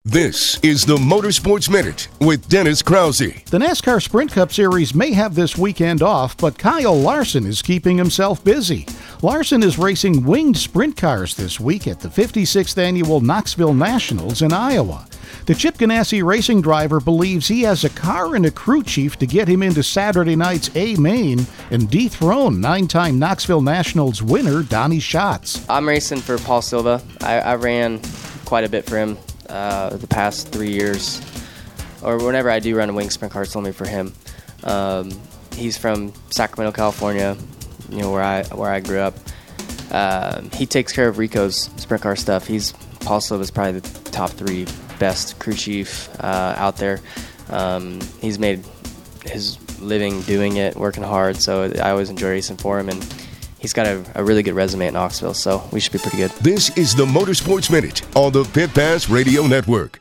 This is the Motorsports Minute with Dennis Krause. The NASCAR Sprint Cup Series may have this weekend off, but Kyle Larson is keeping himself busy. Larson is racing winged sprint cars this week at the 56th Annual Knoxville Nationals in Iowa. The Chip Ganassi racing driver believes he has a car and a crew chief to get him into Saturday night's A-Main and dethrone 9-time Knoxville Nationals winner Donnie Schatz. I'm racing for Paul Silva. I ran quite a bit for him the past 3 years, or whenever I do run a wing sprint car, it's only for him. He's from Sacramento, California, where I grew up. He takes care of Rico's sprint car stuff. Paul Silva is probably the top 3 best crew chief out there. He's made his living doing it, working hard, so I always enjoy racing for him, and he's got a really good resume at Knoxville, so we should be pretty good. This is the Motorsports Minute on the Pit Pass Radio Network.